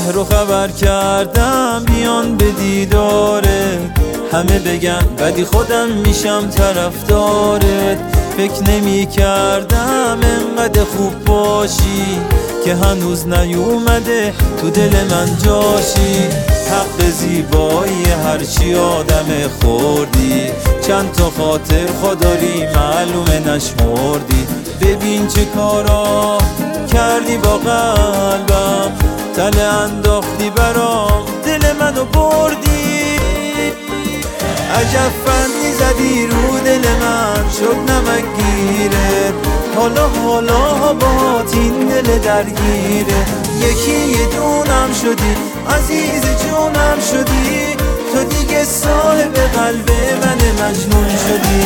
شهر رو خبر کردم بیان به دیدارت، همه بگن ولی خودم میشم طرفدارت. فکر نمی کردم انقدر خوب باشی که هنوز نیومده تو دل من جاشی. حق زیبایی هرچی آدم خوردی، چند تا خاطر خداری معلومه نشمردی. ببین چه کارا کردی با قلبم، تله انداختی برام دل منو بردی. عجب فندی زدی رو دل من شد نمک گیره، حالا باهات این دل درگیره. یکی یه دونم شدی عزیز جونم شدی، تو دیگه صاحب قلب من مجنون شدی.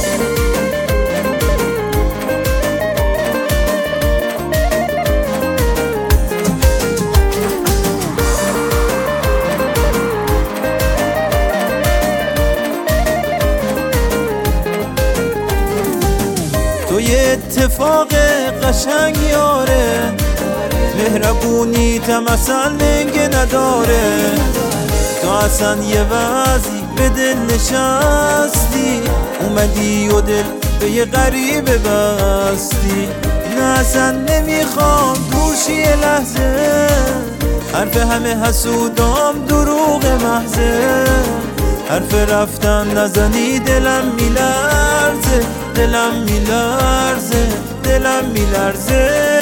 تو یه اتفاق قشنگ یاره، مهربونی تم اصلا لنگه نداره. تو اصلا یه وضعی به دل نشستی، اومدی و دل به یه غریبه بستی. نه اصلا نمیخوام دوشی یه لحظه، حرف همه حسودام دروغ محضه. حرف رفتن نزنی دلم میلرزه، دلم میلرزه، دلم میلرزه.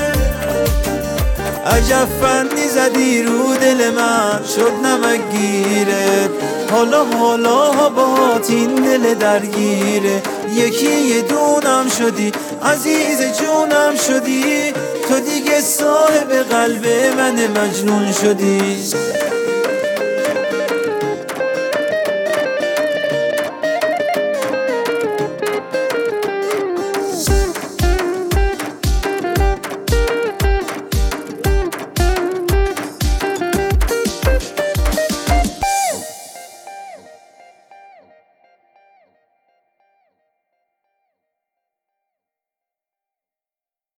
عجب فندی زدی رو دل من شد نمک گیره، حالا باهات این دل درگیره. یکی یه دونم شدی عزیز جونم شدی، تو دیگه صاحب قلب من مجنون شدی.